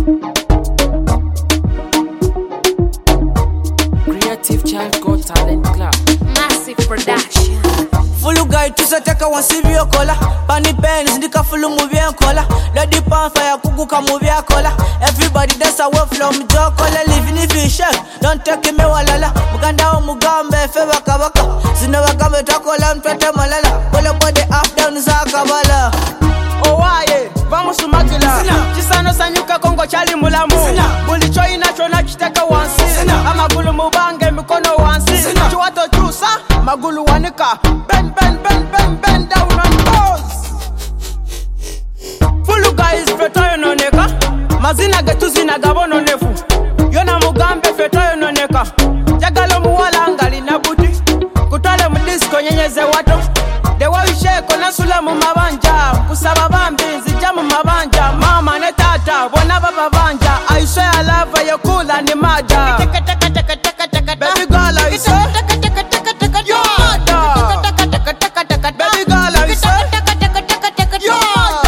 Creative Child Got Talent Club. Massive production. Fulu guy to se teka wan sivyo kola. Pani pens ndika fulu movie kola. Lady pan fire kuguka movie kola. Everybody dance away from jo kola. Living if you shake, don't take me walala. Muganda o mugambe feva kabaka. Zina wagambe takola mtete malala. Kola body up down za kabala. Oh waye, vamos sumatula. Chisano sanyuka kongo chali mulamu. Buli choi na chona kiteka wansi. Amagulu mubange mikono wansi. Chuwato chusa, magulu wanika. Bend down and pose. Fulu guys fetoyo no neka. Mazina getuzi na gabono nefu. Yona mugambe fetoyo no neka. Jagalo muwala angali na buti. Kutale mdisko nyenyeze wato. Dewa isheko na sula mu mabanja. Kusaba bambinzi jamu mabanja. Mama ne tata bona baba banja. I swear I love you cool and maja. Baby girl I say yo baby girl I say yo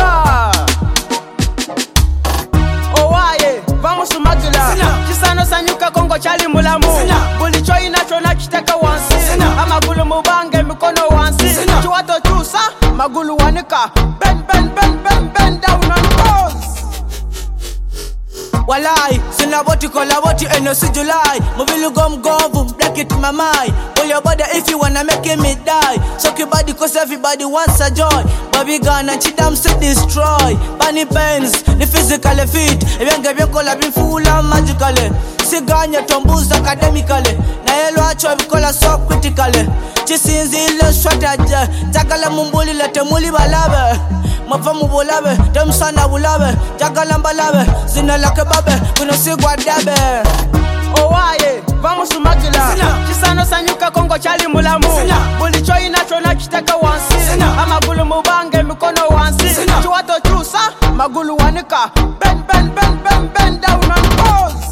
oh waye vamos sumatula. Chisano sanyuka kongo chali mulamu. Buli choi na chona kiteka wansi. Amagulu mubange mikono wansi. Chuwato chusa magulu wanika. Bend down and pose. Walai, sina boti kola boti eno si July. Mobilu gum boom, break it my mind. Pull your body if you wanna make me die. Soak your body cause everybody wants a joy. Bobby gun and chidam to destroy. Bunny pens, the physically fit. Ebenga byokola bifula magically. Siganya tombuza academically. Na yelo acho bikola so critically. Chisinzi ile strategy. Takala mumbuli lete muli balabe. Mafamu bolabe, dem sana bulabe. Jagala mbalabe, zina lake babe. Kuno sigwa dabe. Oh waye, vamos sumatula. Chisano sanyuka kongo chali mulamu. Buli choi na chona kiteka wansi. Amagulu mubange mikono wansi. Chuwato chusa, magulu wanika. Bend down and pose.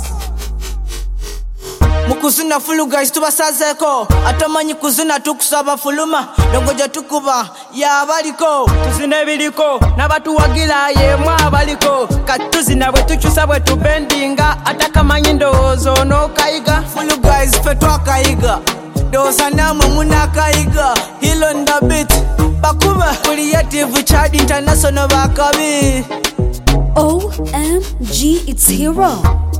Mukuzina fulu guys tubasazeko. Atamanyi kuzina tukusaba fuluma. Nongoja tukuba ya abaliko. Tuzine biliko, nabatu wagila ye mwa abaliko. Katuzina bwetu chusa bwetu bendinga. Ataka manyindo zono kaiga. Fulu guys fetwa kaiga. Dosa namwe muna kaiga. Hilo nda beat. Bakuba Creative Child International bakabi. OMG, it's Hero.